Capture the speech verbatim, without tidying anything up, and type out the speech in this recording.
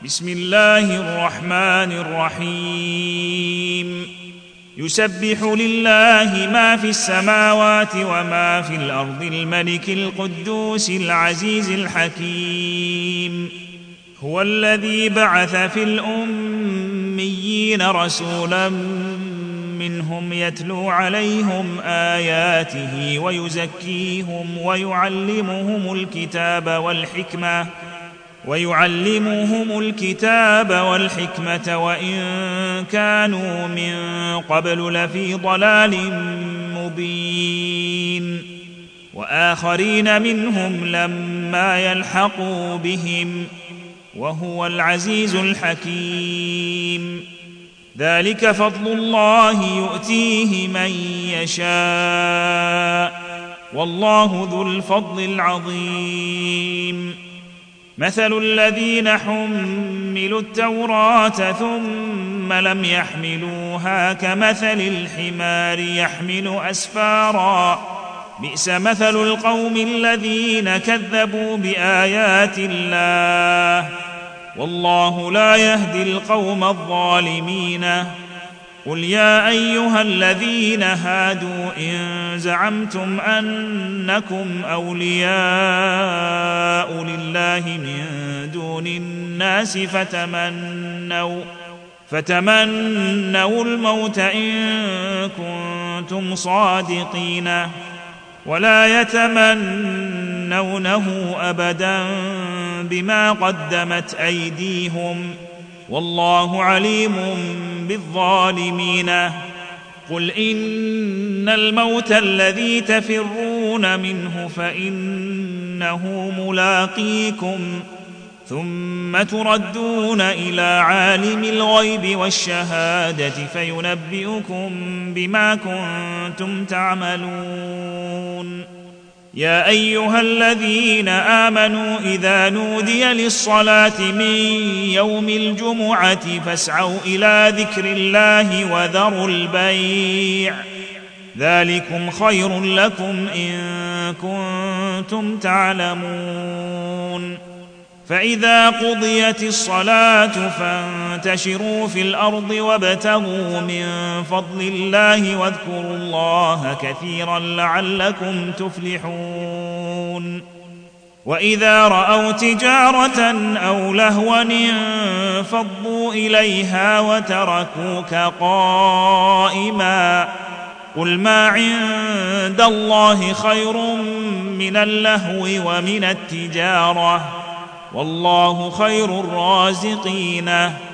بسم الله الرحمن الرحيم يسبح لله ما في السماوات وما في الأرض الملك القدوس العزيز الحكيم هو الذي بعث في الأميين رسولا منهم يتلو عليهم آياته ويزكيهم ويعلمهم الكتاب والحكمة ويعلمهم الكتاب والحكمة وإن كانوا من قبل لفي ضلال مبين وآخرين منهم لما يلحقوا بهم وهو العزيز الحكيم ذلك فضل الله يؤتيه من يشاء والله ذو الفضل العظيم مثل الذين حملوا التوراة ثم لم يحملوها كمثل الحمار يحمل أسفارا بئس مثل القوم الذين كذبوا بآيات الله والله لا يهدي القوم الظالمين قل يا أيها الذين هادوا إن زعمتم أنكم أولياء لله من دون الناس فتمنوا فتمنوا الموت إن كنتم صادقين ولا يتمنونه أبدا بما قدمت أيديهم والله عليم بالظالمين قل إن الموت الذي تفرون منه فإنه ملاقيكم ثم تردون إلى عالم الغيب والشهادة فينبئكم بما كنتم تعملون يا أيها الذين آمنوا إذا نودي للصلاة من يوم الجمعة فاسعوا إلى ذكر الله وذروا البيع ذلكم خير لكم إن كنتم تعلمون فإذا قضيت الصلاة فانتشروا في الأرض وابتغوا من فضل الله واذكروا الله كثيرا لعلكم تفلحون وإذا رأوا تجارة أو لهوا انفضوا إليها وتركوك قائما قل ما عند الله خير من اللهو ومن التجارة والله خير الرازقين